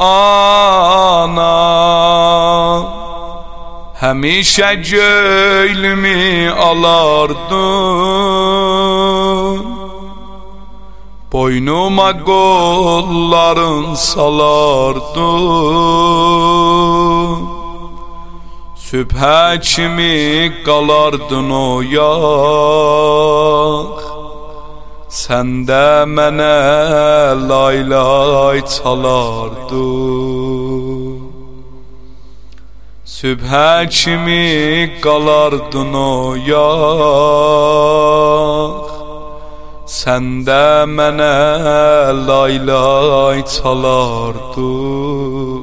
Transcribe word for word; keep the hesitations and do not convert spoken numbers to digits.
ana. Həmişə göylümü alardın, boynuma qolların salardın. Sübhə kimi qalardın oyaq, sən də mənə lay lay çalardın. Sübhə kimi qalardın oyaq, sən də mənə lay lay çalardın.